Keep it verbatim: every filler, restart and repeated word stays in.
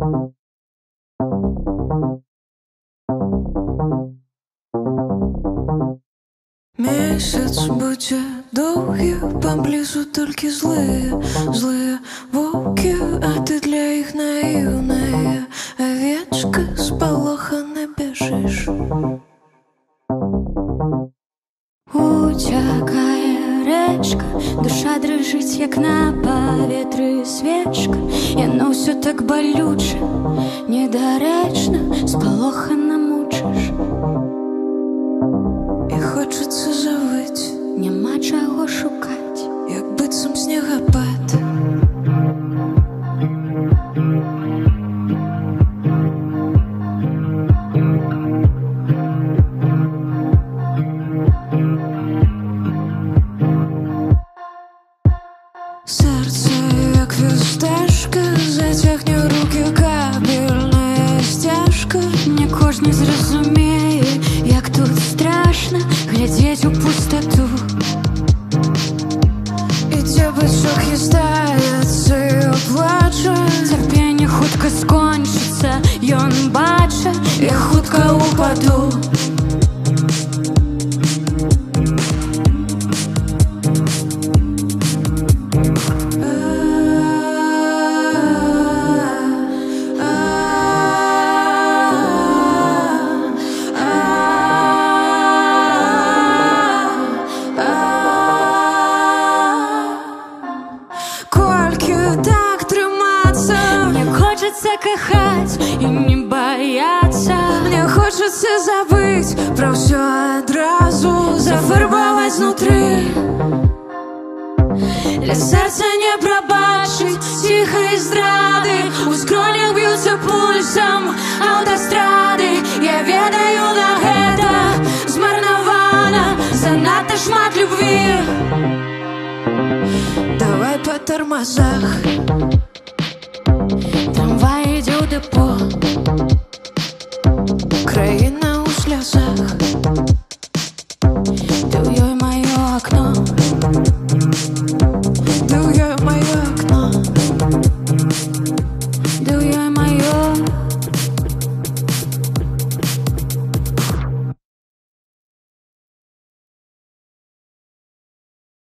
Месяц будзе доўгі, паблізу толькі злыя, злыя воўкі, а ты для іх наіўная авечка, спалохана бяжыш. Уцякае рэчка, душа дрыжыць, як на паветры свечка. Яно ўсё так балюча, недарэчна, спалохана мучыш. І хочацца завыць, няма чаго шукаць, як быццам снегапад. Сэрца, як фісташка, зацягне ў рукі кабельная сцяжка. Не кожны зразумее, як тут страшна глядзець у пустату. Ідзе бычок, хістаецца і плача. Цярпенне хутка скончыцца, ён бача, я хутка упаду. Хочется кахаць і не баяцца. Мне хочется забыть про все адразу, зафарбовать знутры. Для сердца не пробачить тихой здрады. У скронях бьются пульсом автострады. Я ведаю на гэта змарнавана занадта шмат любви. Давай по тормозах. Трамвай ідзе ў дэпо, краіна ў слязах.